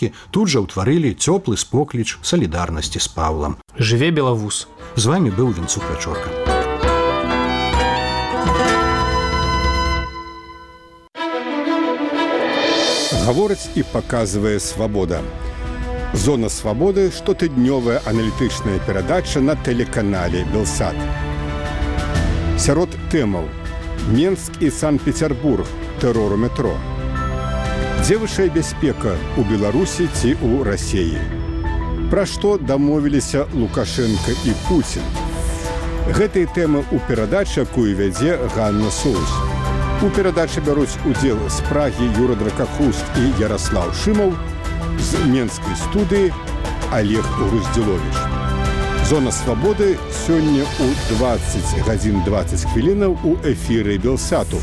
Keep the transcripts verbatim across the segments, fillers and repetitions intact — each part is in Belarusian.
тут жа ўтварылі цёплы спокліч салідарнасці з Павлам. Жыве Белавуз. З вамі быў Вінцук Вячорка. Гаворыць і паказвае свабода. Зона свабоды – штотыднёвая аналітычная перадача на тэлеканале «Белсат». Сярод тэмаў Менск і Санкт-Петербург, тэрор у метро. Дзе вышэй бяспека у Беларусі ці ў Расіі? Пра што дамовіліся Лукашенко і Пуцін? Гэтыя тэмы ў перадачы, якую вядзе Ганна Соус. У перадачы бяруць удзел з Прагі Юра Дракахуст і Ярослаў Шымаў, з Менскай студыі Олег Груздзіловіч. Зона свабоды сёння ў дваццаць гадзін дваццаць хвілінаў у эфіры Белсату.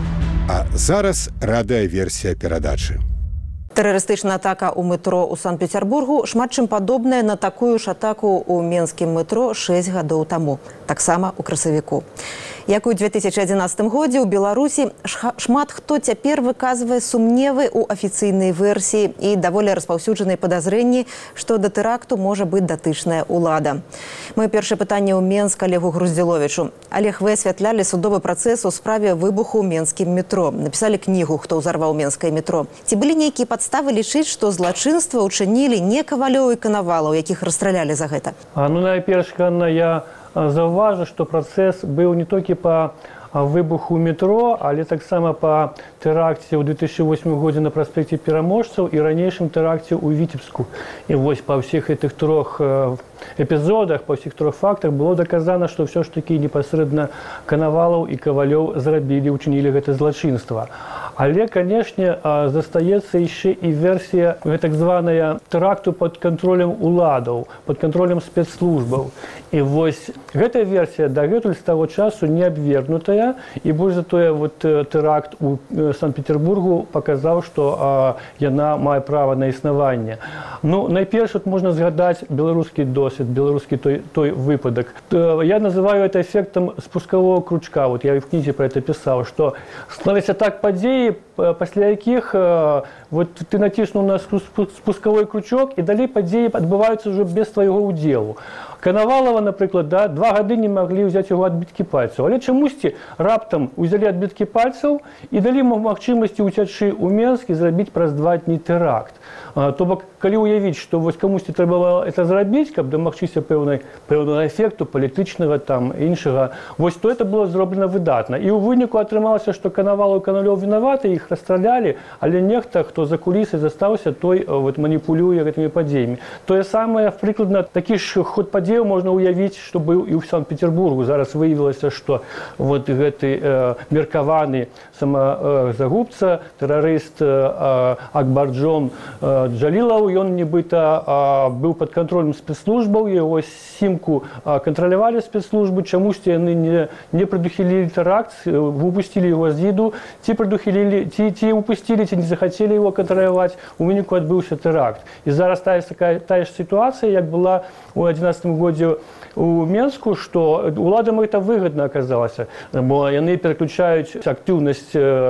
А зараз радыёверсія перадачы. Тэрарыстычная атака ў метро ў Санкт-Петербургу шмат чым падобная на такую ж атаку ў менскім метро шэсць гадоў таму, таксама ў красавіку. Як у две тысячи адзінаццатым годзе ў Беларусі шмат хто цяпер выказвае сумневы ў афіцыйнай версіі і даволі распаўсюджаныя падазрэнні, што да тэракту можа быць датычная ўлада. Маё першае пытанне ў Менск Олегу Груздзіловічу. Олег, вы асвятлялі судовы працэс у справе выбуху ў менскім метро. Напісалі кнігу «Хто ўзарваў менскае метро». Ці былі нейкія падставы лічыць, што злачынства ўчынілі не Кавалёў і Канавалаў, якіх расстралялі за гэта? А, ну, найперш, Ганна, я заўважу, што працэс быў не толькі па выбуху метро, але таксама па тэракце ў две тысячи восьмым годзе на праспекце Пераможцаў і ранейшым тэракце ў Віцебску. І вось па ўсіх гэтых трох эпізодах, па ўсіх трох фактах было даказана, што ўсё ж такі непасрэдна Канавалаў і Кавалёў зрабілі, учынілі гэта злачынства. Але, канешне, застаецца яшчэ і версія так званая тэракту пад кантролем уладаў, пад кантролем спецслужбаў. І вось гэтая версія дагэтуль з таго часу не абвергнутая, і больш за тое вот тэракт у Санкт-Петербургу паказаў, што яна мае права на існаванне. Ну, найперш вот можна згадаць беларускі досвед, беларускі той, той выпадак. Я называю это эффектом спускового крючка. Вот я в кнізе про это писал, что становятся так падзеі, пасля якіх вот ты націснуў на спусковой крючок, і далей падзеі адбываюцца ўжо без твайго ўдзелу. Канавалава, напрыклад, да, два гады не маглі ўзяць яго адбіткі пальцаў, але чамусьці раптам узялі адбіткі пальцаў і далі магчымасці ўцячы ў Менск і зрабіць праз два дні тэракт. То бок, калі ўявіць, што вось камусьці трэба было это зрабіць, каб дамагчыся пэўнай пэўнага эфекту палітычнага там іншага, вось то это было зроблена выдатна. І ў выніку атрымалася, што Канавалаў і Канавалёў вінаваты, іх расстралялі, але нехта, хто за кулісай застаўся, той вот маніпулюе гэтымі падзеямі. Тое самае, прыкладна, такі ж ход падзеяў можна ўявіць, што быў і ў Санкт-Петербургу. Зараз выявілася, што вот гэты э, меркаваны самазагубца, тэрарыст э, Акбарджон э, Джалілаў, ён нібыта быў пад кантролем спецслужбаў, яго сімку кантралявалі спецслужбы, чамусьці яны не, не прадухілілі тэракт, выпусцілі яго з віду, ці прадухілілі, ці, ці упусцілі, ці не захацелі яго кантраляваць, у выніку адбыўся тэракт. І зараз тая, такая, тая ж сітуацыя, як была у адзінаццатым годзе у Менску, што уладам гэта выгадна аказалася, бо яны пераключаюць актыўнасць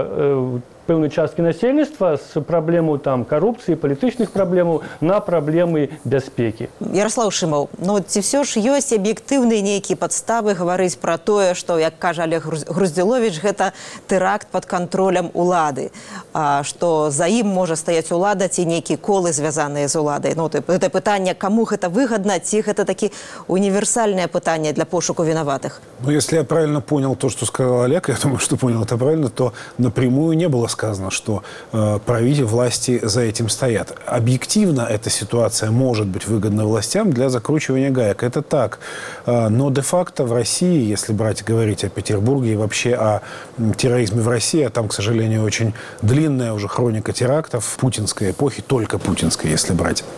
э, пэўнай часткі насельніцтва з праблемаў там карупцыі, палітычных праблемаў на праблемы бяспекі. Ярослаў Шымаў, ну ці ўсё ж ёсць аб'ектыўныя нейкія падставы гаварыць пра тое, што, як кажа Олег Груздзіловіч, гэта тэракт пад кантролем улады, а, што за ім можа стаяць улада ці нейкія колы, звязаныя з уладай. Ну, гэта пытанне, каму гэта выгадна, ці гэта такі універсальнае пытанне для пошуку вінаватых? Ну, если я правильно понял то, что сказал Олег, я думаю, что понял это правильно, то напрямую не было сказано, что э, правители власти за этим стоят. Объективно эта ситуация может быть выгодна властям для закручивания гаек. Это так. Э, но де-факто в России, если брать, говорить о Петербурге и вообще о терроризме в России, а там, к сожалению, очень длинная уже хроника терактов путинской эпохи, только путинской, если брать.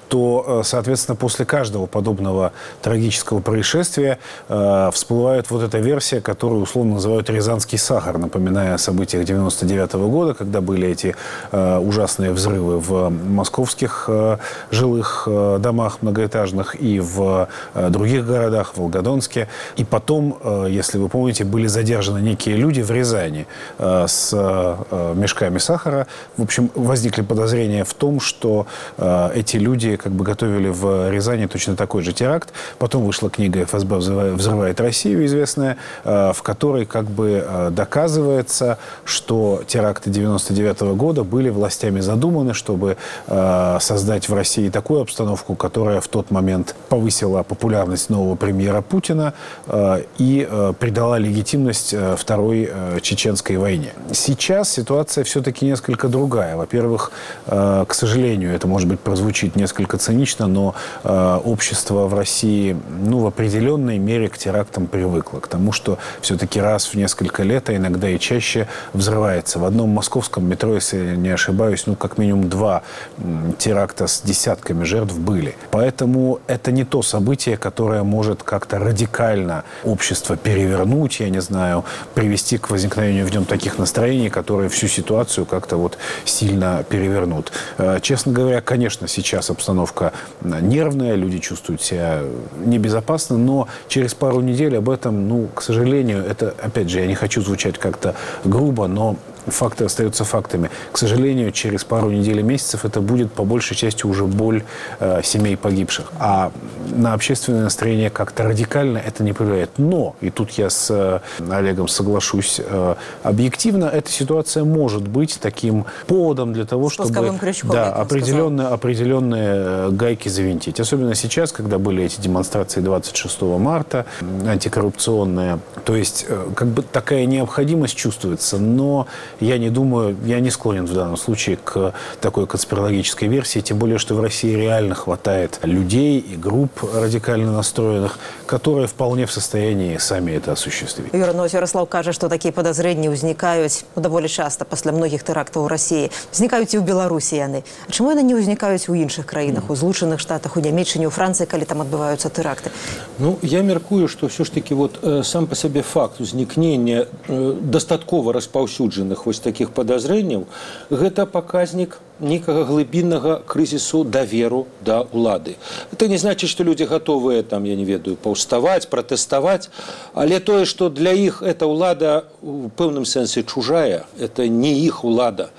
то, соответственно, после каждого подобного трагического происшествия э, всплывает вот эта версия, которую условно называют «Рязанский сахар», напоминая о событиях девяносто девятого года, когда были эти э, ужасные взрывы в московских э, жилых э, домах многоэтажных и в э, других городах, в Волгодонске. И потом, э, если вы помните, были задержаны некие люди в Рязани э, с э, мешками сахара. В общем, возникли подозрения в том, что э, эти люди как бы готовили в Рязани точно такой же теракт. Потом вышла книга «эф эс бэ взрывает Россию», известная, э, в которой как бы э, доказывается, что теракты девяносто девятого года были властями задуманы, чтобы э, создать в России такую обстановку, которая в тот момент повысила популярность нового премьера Путина э, и э, придала легитимность э, Второй э, чеченской войне. Сейчас ситуация все-таки несколько другая. Во-первых, э, к сожалению, это, может быть, прозвучит несколько цинично, но э, общество в России, ну, в определенной мере к терактам привыкло. К тому, что все-таки раз в несколько лет, а иногда и чаще, взрывается. В одном московском метро, если не ошибаюсь, ну, как минимум два теракта с десятками жертв были. Поэтому это не то событие, которое может как-то радикально общество перевернуть, я не знаю, привести к возникновению в нем таких настроений, которые всю ситуацию как-то вот сильно перевернут. Честно говоря, конечно, сейчас обстановка нервная, люди чувствуют себя небезопасно, но через пару недель об этом, ну, к сожалению, это, опять же, я не хочу звучать как-то грубо, но факты остаются фактами. К сожалению, через пару недель и месяцев это будет по большей части уже боль э, семей погибших. А на общественное настроение как-то радикально это не повлияет. Но, и тут я с э, Олегом соглашусь, э, объективно эта ситуация может быть таким поводом для того, чтобы крючком, да, определенные, определенные гайки завинтить. Особенно сейчас, когда были эти демонстрации двадцать шестого марта, антикоррупционные. То есть, э, как бы такая необходимость чувствуется, но я не думаю, я не склонен в данном случае к такой конспирологической версии, тем более, что в России реально хватает людей и групп радикально настроенных, которые вполне в состоянии сами это осуществить. Юра, ну, Ярослав кажа, што такія падазрэнні ўзнікаюць ну, даволі часта пасля многіх тэрактаў у Расіі. Узнікаюць і ў Беларусі яны. А чаму яны не ўзнікаюць у іншых краінах, у Злучаных Штатах, у Нямецчыне, у Францыі, калі там адбываюцца тэракты? Ну, я меркую, што ўсё ж таки вот э, сам по сабе факт узнікнення э, дастаткова распаўсюджаных вось таких подозренняў, гэта паказнік некага глыбіннага крызісу даверу да ўлады. Это не значит, что люди готовы, там, я не ведаю, паўставаць, пратэставаць, але тое, что для іх эта ўлада в пэўным сэнсе чужая, это не іх улада.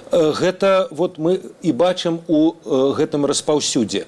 Гэта вот мы і бачым у гэтым распаўсюдзе.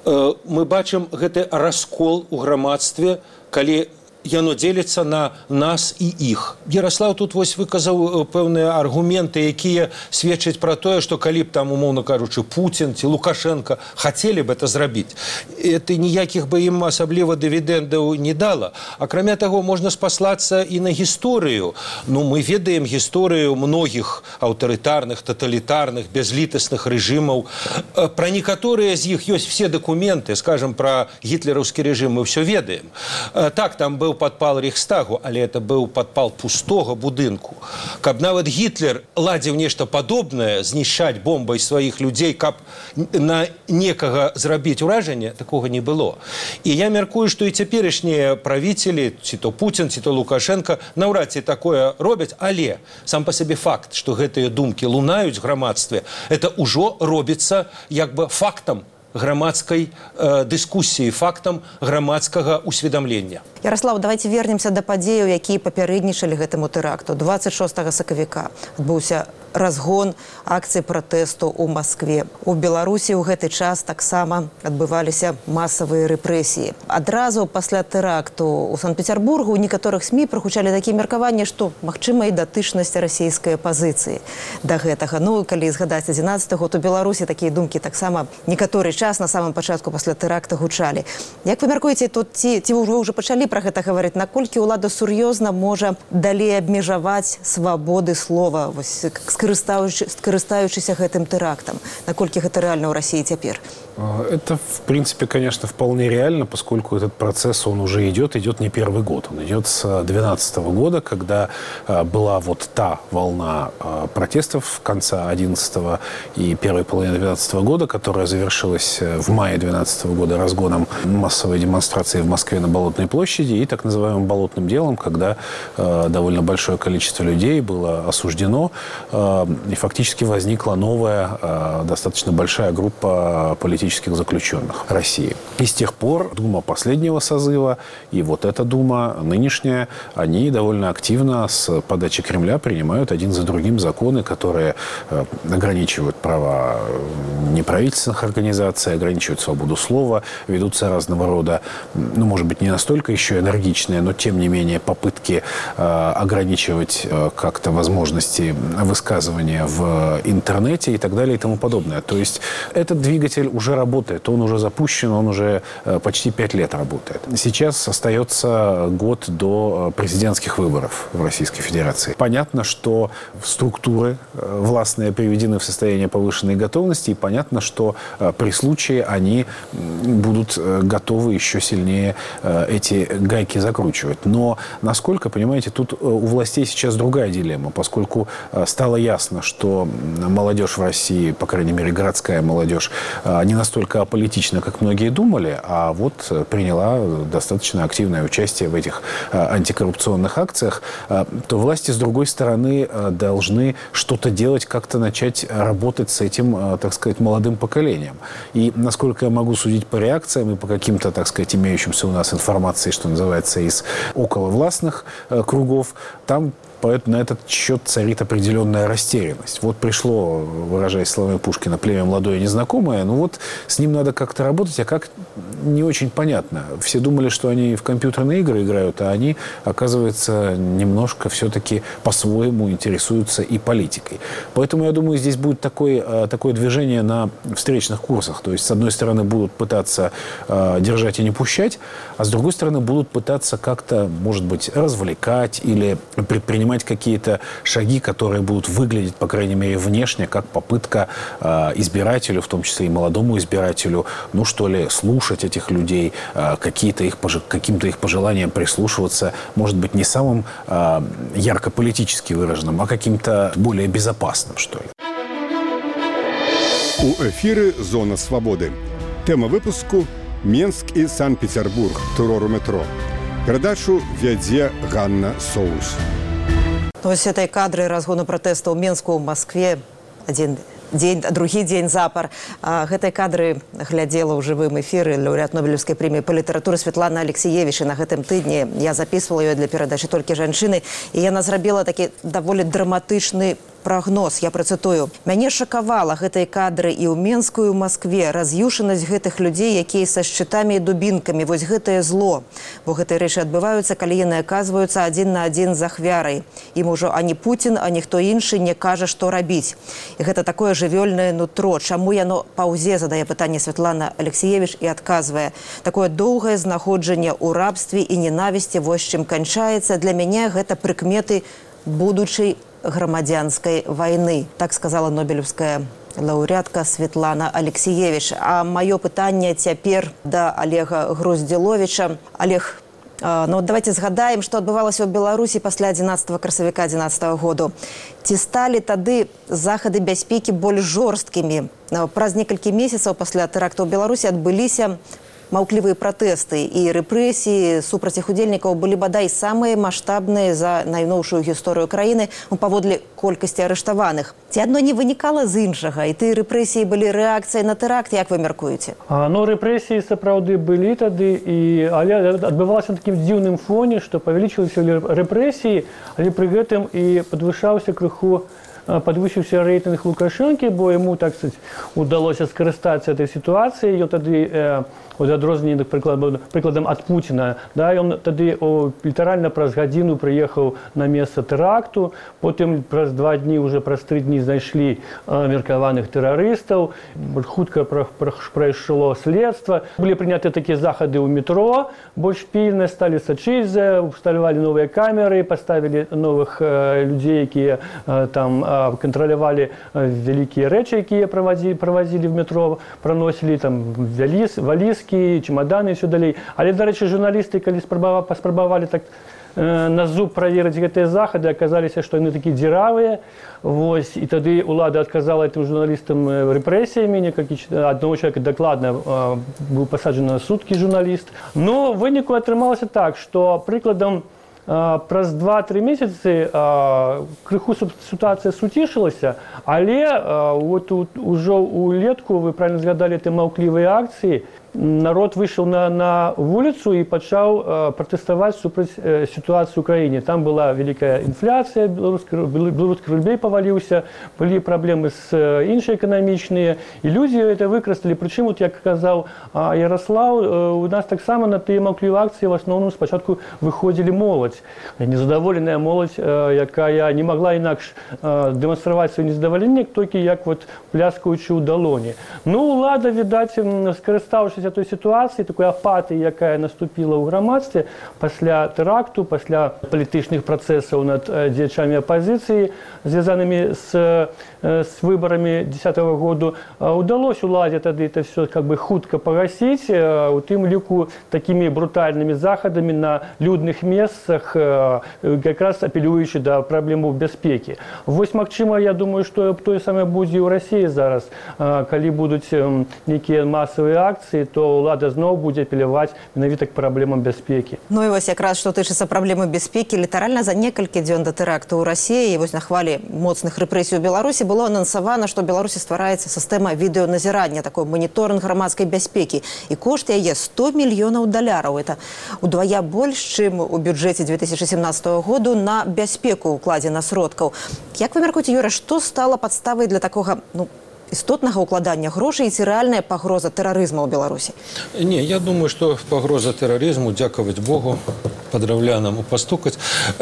Мы бачым гэты раскол у грамадстве, калі яно дзеліцца на нас і іх. Ярослав тут вось выказаў пэўныя аргументы, якія сведчаць пра тое, што калі б там, умоўна кажучы, Путін ці Лукашенко хацелі б это зрабіць, это ніякіх бы ім асабліва дывідэндаў не дала. Акрамя таго, можна спаслацца і на гісторыю. Ну, мы ведаем гісторыю многіх аўтарытарных, таталітарных, бязлітасных рэжымаў. Пра некаторыя з іх ёсць все дакументы, скажем, пра гітлераўскі рэжым мы ўсё ведаем. Так, там быў падпал Рейхстагу, але это быў падпал пустога будынку. Каб нават Гітлер ладзіў нешта падобнае, знішчаць бомбай сваіх людзей, каб на некага зрабіць уражанне, такога не было. І я мяркую, што і цяперашнія правіцелі, ці то Путін, ці то Лукашенко, наўрад ці такое робяць, але сам па сабе факт, што гэтыя думкі лунаюць в грамадстве, это ўжо робіцца як бы фактам грамадской э, дыскусіі, фактам грамадскага усведамлення. Ярослав, давайте вернемся да падзеяў, якія папярэднічалі гэтаму тэракту. двадцать шостага сакавіка адбыўся разгон акцыі пратэсту ў Маскве. У Беларусі ў гэты час таксама адбываліся масавыя рэпрэсіі. Адразу пасля тэракту ў Санкт-Петербургу у некаторых СМІ прагучалі такія меркаванні, што магчыма і датычнасць расійскай апазіцыі да гэтага. Ну, калі згадаць адзінаццаты год, у Беларусі такія думкі таксама некаторы час на самом пачатку пасля тэракта гучалі. Як вы мяркуеце, тут ці, ці вы ўжо пачалі пра гэта гаварыць, наколькі ўлада сур'ёзна можа далей абмежаваць свабоды слова, вось, скарыстаючыся гэтым тэрактам? Наколькі гэта реально ў России теперь? Это, в принципе, конечно, вполне реально, поскольку этот процесс, он уже идет, идет не первый год. Он идет с две тысячи двенадцатого года, когда была вот та волна протестов конца одиннадцатого и первой половины две тысячи двенадцатого года, которая завершилась закончилась в мае две тысячи двенадцатого года разгоном массовой демонстрации в Москве на Болотной площади и так называемым болотным делом, когда э, довольно большое количество людей было осуждено, э, и фактически возникла новая, э, достаточно большая группа политических заключенных России. И с тех пор Дума последнего созыва и вот эта Дума нынешняя, они довольно активно с подачи Кремля принимают один за другим законы, которые э, ограничивают права неправительственных организаций, ограничивают свободу слова, ведутся разного рода, ну, может быть, не настолько еще энергичные, но, тем не менее, попытки э, ограничивать э, как-то возможности высказывания в интернете и так далее и тому подобное. То есть этот двигатель уже работает, он уже запущен, он уже э, почти пять лет работает. Сейчас остается год до президентских выборов в Российской Федерации. Понятно, что структуры э, властные приведены в состояние повышенной готовности, и понятно, что э, при случае они будут готовы еще сильнее эти гайки закручивать. Но, насколько, понимаете, тут у властей сейчас другая дилемма, поскольку стало ясно, что молодежь в России, по крайней мере, городская молодежь, не настолько аполитична, как многие думали, а вот приняла достаточно активное участие в этих антикоррупционных акциях, то власти, с другой стороны, должны что-то делать, как-то начать работать с этим, так сказать, молодым поколением. И, насколько я могу судить по реакциям и по каким-то, так сказать, имеющимся у нас информации, что называется, из околовластных э, кругов, там на этот счет царит определенная растерянность. Вот пришло, выражаясь словами Пушкина, племя молодое и незнакомое, ну вот с ним надо как-то работать, а как не очень понятно. Все думали, что они в компьютерные игры играют, а они, оказывается, немножко все-таки по-своему интересуются и политикой. Поэтому, я думаю, здесь будет такое, такое движение на встречных курсах. То есть, с одной стороны, будут пытаться э, держать и не пущать, а с другой стороны, будут пытаться как-то, может быть, развлекать или предпринимать какие-то шаги, которые будут выглядеть, по крайней мере, внешне, как попытка э, избирателю, в том числе и молодому избирателю, ну что ли, слушать этих людей, э, какие-то их, каким-то их пожеланиям прислушиваться, может быть, не самым э, ярко политически выраженным, а каким-то более безопасным, что ли. У эфіры «Зона свабоды». Тэма выпуску «Менск і Санкт-Петербург. Тэрор у метро». Перадачу вядзе Ганна Соус. Вось этой кадры разгону пратэстаў у Менску, ў Маскве адзін дзень, другі дзень запар. А гэтай кадры глядзела ў жывым эфіры лаўрэат Нобелевскай прэміі па літаратуры Светлана Алексіевіч. На гэтым тыдні я записывала ёй для перадачы «Толькі жанчыны», і яна зрабіла такі даволі драматычны прогноз, я працытую. Мяне шакавала гэтай кадры і ў Менску, і ў Маскве, раз'юшанасць гэтых людзей, якія са шчытамі і дубінкамі, вось гэтае зло. Бо гэтыя рэчы адбываюцца, калі яны аказваюцца адзін на адзін з ахвярай. Ім ужо ані Пуцін, ані хто іншы не кажа, што рабіць. І гэта такое жывёльнае нутро. Чаму яно паўзе, задае пытанне Светлана Алексіевіч і адказвае. Такое доўгае знаходжанне ў рабстве і ненавісці, вось чым канчаецца. Для мяне гэта прыкметы будучай грамадзянскай вайны. Так сказала нобелевская лаўрэатка Светлана Алексіевіч. А маё пытанне цяпер да Олега Груздзіловіча. Олег, ну давайте згадаем, што адбывалася ў Беларусі пасля адзінаццатага красавіка адзінаццатага году. Ці сталі тады захады бяспекі больш жорсткімі? Праз некалькі месяцаў пасля тэрактаў у Беларусі адбыліся маўклівыя пратэсты і рэпрэсіі супраць іх удзельнікаў былі бадай самыя маштабныя за найноўшую гісторыю краіны паводле колькасці арыштаваных. Ці адно не вынікала з іншага, і тыя рэпрэсіі былі рэакцыяй на тэракт, як вы мяркуеце? А, ну, рэпрэсіі сапраўды былі тады, і, але адбывалася на такім дзіўным фоне, што павялічыліся рэпрэсіі, але пры гэтым і падвышаўся крыху подвысіўся рэйтынг Лукашэнкі, бо яму, так сказать, удалося скарыстацца этой сітуацыяй. Ён тады, э, от адрозненне, прыкладам, прыкладам ад Пуціна, да, ён тады о, літаральна праз гадзіну прыехаў на месца тэракту, потым праз два дні, уже праз тры дні знайшлі э, меркаваных тэрарыстаў, хутка прайшло следства. Былі прыняты такія захады ў метро, больш пільна сталі сачыць за, усталявалі новыя камеры, паставілі новых э, людзей, якія э, там э, кантралявалі вялікія рэчы, якія правазілі, правазілі в метро, праносілі там валіз, валізкі, чемаданы і ўсё далей. Але, дарэчы, журналісты, калі спрабавалі так э, на зуб проверить гэтыя захады, аказаліся, што яны такія дзіравыя. Вось, і тады ўлада адказала этим журналістам рэпрэсіямі, некалькі аднаго чалавека дакладна э, быў пасаджаны на суткі журналіст. Но в выніку атрымалася так, што прыкладам э, праз два-тры месяцы э, крыху сітуацыя суцішылася, але э, вот ужо улетку, вы правильно згадалі, ты маўклівыя акцыі, народ выйшаў на, на вуліцу і пачаў э, пратэставаць супраць э, сітуацыі ў краіне. Там была вялікая інфляцыя, беларускі, беларускі рублей паваліўся, былі праблемы з э, іншыя эканамічныя, і людзі это выкарысталі. Прычым, вот, як казаў э, Ярослаў, э, у нас таксама на тыя маўклівыя акцыі в асноўным спачатку выходзілі моладзь. Незадаволеная моладзь, э, якая не магла інакш э, дэманстраваць сваё незадаваленне, толькі як вот, пляскаючы ў далоні. Ну, ўлада, відаць, скарыстаўшыся той сітуацыі, такой апатыі, якая наступіла ў грамадстве пасля тэракту, пасля палітычных працэсаў над дзеячамі апазіцыі, звязанымі з, з выбарамі дзесятага году, удалось уладзе тады это все как бы хутка пагасіць, у тым ліку такімі брутальнымі захадамі на людных месцах, якраз апелюючы да праблемаў бяспекі. Вось, магчыма, я думаю, што тое самае будзе ў Расіі зараз, калі будуць нейкія масавыя акцыі, то ўлада зноў будзе апеляваць менавіта к праблемам бяспекі. Ну і вось якраз што тычыцца праблемы бяспекі, літаральна за некалькі дзён да тэракту ў Расіі, і вось на хвалі моцных рэпрэсій у Беларусі было анансавана, што ў Беларусі ствараецца сістэма відэаназірання, такой моніторинг грамадскай бяспекі, і кошт яе сто мільёнаў даляраў. Это удвая больш, чым у бюджэце две тысячи семнадцатого году на бяспеку укладзена сродкаў. Як вы мяркуеце, Юра, што стала падставай для такога, ну, істотнага укладання грошай, і ці рэальная пагроза тэрарызму ў Беларусі? Не, я думаю, што пагроза тэрарызму, дзякаваць Богу, падраўлянаму пастукаць,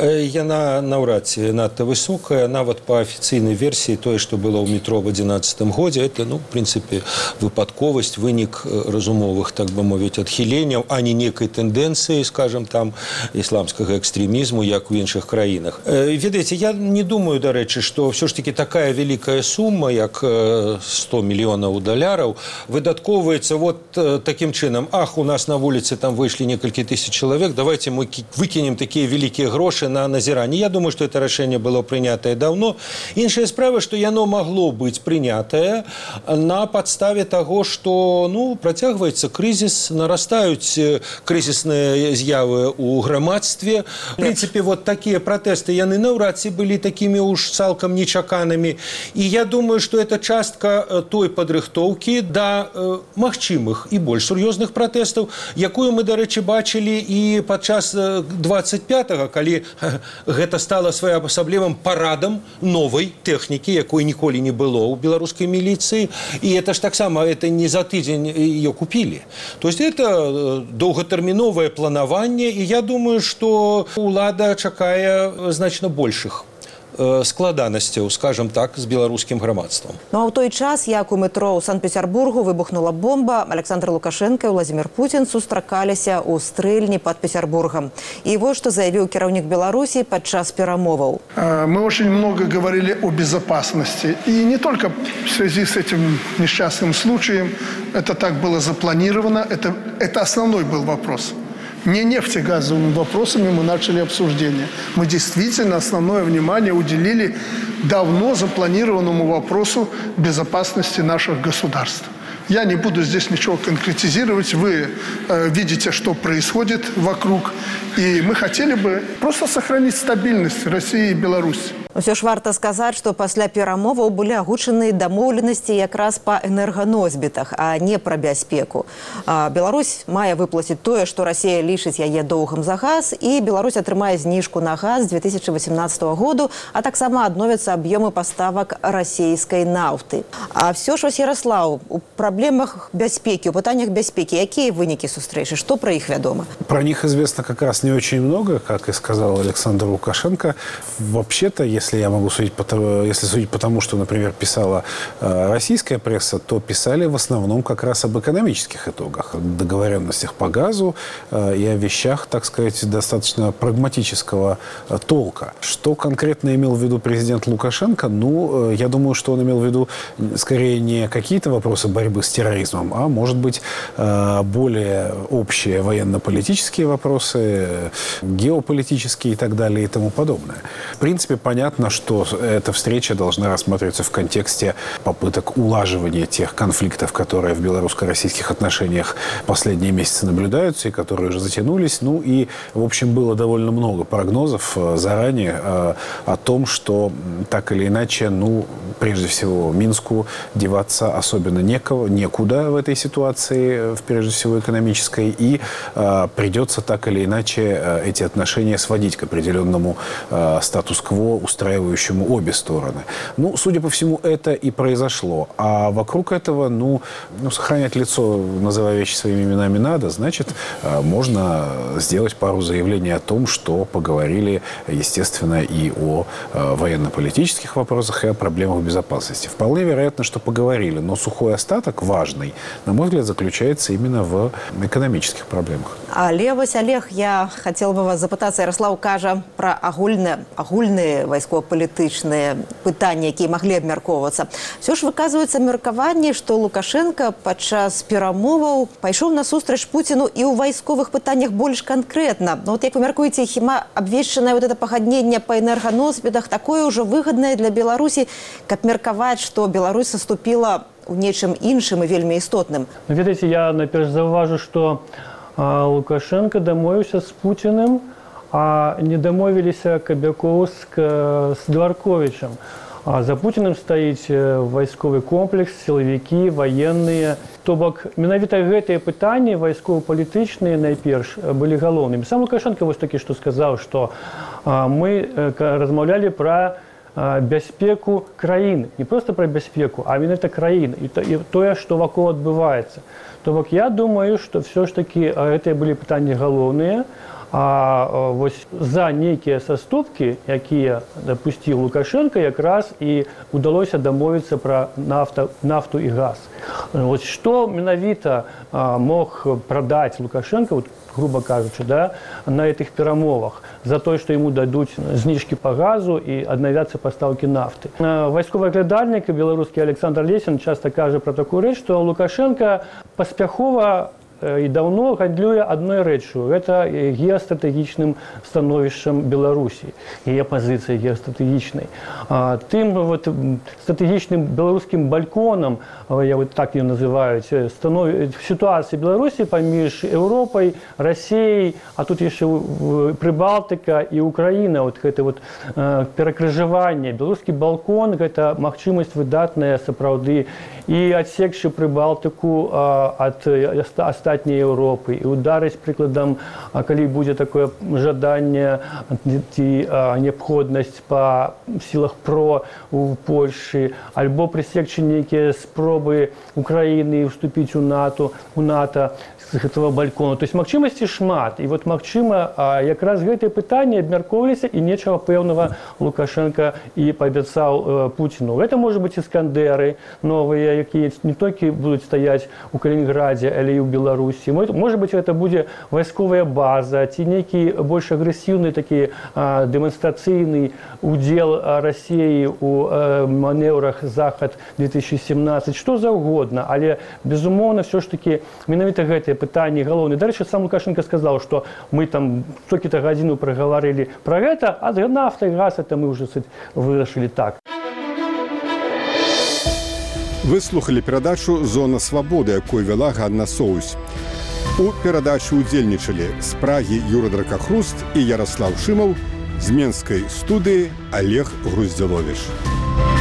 яна наўрад ці надта высокая. Нават па афіцыйнай версіі тое, што было ў метро в адзінаццатым годзе, это, ну, в прынцыпе, выпадковасць, вынік разумовых, так бы мовіць, адхіленняў, а не некай тэндэнцыі, скажем, там, ісламскага экстрэмізму, як у іншых краінах. Ведаеце, я не думаю, дарэчы, што ўсё ж таки такая вялікая сума, як сто мільёнаў даляраў, выдаткоўваецца вот такім чынам. Ах, у нас на вуліцы там выйшлі некалькі тысяч чалавек, давайте мы выкинем такие великие гроши на назирание. Я думаю, что это решение было принятое давно. Иншая справа, что оно могло быть принятое на подставе того, что, ну, протягивается кризис, нарастают кризисные з'явы у громадстве. В принципе, вот такие протесты, яны наўрад ці были такими уж цалкам нечаканными. И я думаю, что это частка той падрыхтоўкі да э, магчымых і больш сур'ёзных пратэстаў, якую мы, дарэчы, бачылі і падчас двадцать пятага, калі гэта стала своеасаблівым парадам новай тэхнікі, якой ніколі не было ў беларускай міліцыі. І это ж таксама, это не за тыдзень ее купілі. То есть это доўгатэрміновае планаванне, і я думаю, што ўлада чакае значна большых складанасцяў, скажем так, з беларускім грамадствам. Ну а ў той час, як у метро ў Санкт-Петербургу выбухнула бомба, Александр Лукашенко і Владимир Путин сустракаліся ў стрэльні пад Петербургом. І вось што заявіў кіраўнік Беларусі падчас перамоваў. Мы очень много говорили о безопасности. И не только в связи с этим несчастным случаем. Это так было запланировано. Это, это основной был вопрос. Не нефтегазовыми вопросами мы начали обсуждение. Мы действительно основное внимание уделили давно запланированному вопросу безопасности наших государств. Я не буду здесь ничего конкретизировать. Вы э, видите, что происходит вокруг. И мы хотели бы просто сохранить стабильность России и Беларуси. Усё ж варта сказаць, што пасля перамоваў былі агучаны дамоўленасці якраз па энерганосьбітах, а не пра бяспеку. Беларусь мае выплаціць тое, што Расія лічыць яе доўгам за газ, і Беларусь атрымае зніжку на газ две тысячи восемнадцатого году, а таксама адновяцца аб'ёмы паставак расійскай нафты. А ўсё ж, вось, Ярослаў, у праблемах бяспекі, у пытаннях бяспекі, якія вынікі сустрэчы, што пра іх вядома? Про них известно как раз не очень много, как и сказал Александр Лукашенко. Вообще-то, если если я могу судить по, если судить по тому, что, например, писала российская пресса, то писали в основном как раз об экономических итогах, договоренностях по газу и о вещах, так сказать, достаточно прагматического толка. Что конкретно имел в виду президент Лукашенко? Ну, я думаю, что он имел в виду скорее не какие-то вопросы борьбы с терроризмом, а, может быть, более общие военно-политические вопросы, геополитические и так далее и тому подобное. В принципе, понятно, что эта встреча должна рассматриваться в контексте попыток улаживания тех конфликтов, которые в белорусско-российских отношениях последние месяцы наблюдаются и которые уже затянулись. Ну и, в общем, было довольно много прогнозов заранее э, о том, что так или иначе, ну, прежде всего, Минску деваться особенно некого, некуда в этой ситуации, прежде всего экономической, и э, придется так или иначе э, эти отношения сводить к определенному э, статус-кво, устраивающему обе стороны. Ну, судя по всему, это и произошло. А вокруг этого, ну, ну сохранять лицо, называя вещи своими именами, надо, значит, э, можно сделать пару заявлений о том, что поговорили, естественно, и о э, военно-политических вопросах, и о проблемах безопасности. Вполне вероятно, что поговорили, но сухой остаток, важный, на мой взгляд, заключается именно в экономических проблемах. Але вось, Олег, я хотела бы вас запытаться, Ярослав кажа про агульныя, агульныя вайсково-палітычныя пытанні, якія маглі абмяркоўвацца. Все ж выказваецца меркаванне, што Лукашенко падчас перамоваў пайшоў насустрач Пуціну і ў вайсковых пытаннях больш канкрэтна. Ну, вот як вы мяркуеце, хіба абвешчанае вот это пагадненне па энерганосьбедах такое ўжо выгаднае для Беларусі, каб меркаваць, што Беларусь саступіла у нечым іншым і вельмі істотным? Ведаеце, я найперш заўважу, што а, Лукашенко дамовіўся з Пуціным, а не дамовіліся Кабякоў з, з Дворковичем. А за Путиным стаіць вайсковы комплекс, сілавікі, ваенныя. То бок, менавіта гэтыя пытанні вайскова-палітычныя найперш былі галоўнымі. Сам Лукашенко вось такі, што сказаў, што а, мы размаўлялі пра бяспеку краін. Не проста пра бяспеку, а менавіта краін. І, то, і тое, што вакол адбываецца. То бок, я думаю, што все ж такі гэтыя былі пытанні галоўныя. А вось за нейкія саступкі, якія дапусціў Лукашенко, якраз і удалося дамовіцца пра нафта, нафту і газ. Вось што менавіта мог прадаць Лукашенко, вот, грубо кажучы, да, на этих перамовах, за тое, што яму дадуць зніжкі па газу і аднавяцца пастаўкі нафты. Вайсковы аглядальнік беларускі Александр Лесін часта кажа пра такую рэч, што Лукашенко паспяхова і даўно гандлюе адной рэччу. Гэта геастратэгічным становішчам Беларусі, яе пазіцыя геастратэгічнай. Тым вот, стратэгічным беларускім бальконам, я вот так ее называюць, сітуацыі Беларусі паміж Еўропай, Расіяй, а тут яшчэ Прыбалтыка і Украіна. Вот гэта вот перакрыжаванне. Беларускі балкон – гэта магчымасць выдатная сапраўды і адсекчы Прыбалтыку ад астатняй Еўропы і ударыць прыкладам, калі будзе такое жаданне ці неабходнасць па сілах ПРО у Польшы, альбо прысекчы нейкія спробы Украіны уступіць у НАТО, у НАТО з гэтага балькону. То есть магчымасці шмат. І вот магчыма, якраз гэтыя пытанні абмяркоўваліся і нечага пэўнага Лукашенко і паабяцаў Пуціну. Гэта можа быць іскандеры новыя, якія не толькі будуць стаяць у Калінінградзе, але і ў Беларусі. Можа быць, гэта будзе вайсковая база ці нейкі больш агрэсіўны такі дэманстрацыйны удзел Расіі у манеўрах Захад две тысячи семнадцать, што заўгодна, але безумоўна все ж такі менавіта гэтыя пытанні галоўныя. Дарэчы, сам Лукашенко сказаў, што мы там столькі-то гадзіну прагаварылі пра гэта, а нафта і газ это мы ўжо вырашылі так. Вы слухали перадачу «Зона свабоды», якую вяла Ганна Соусь. У перадачы удзельнічалі з Прагі Юра Дракахруст і Ярослав Шымаў, з Менскай студыі Олег Груздзяловіч.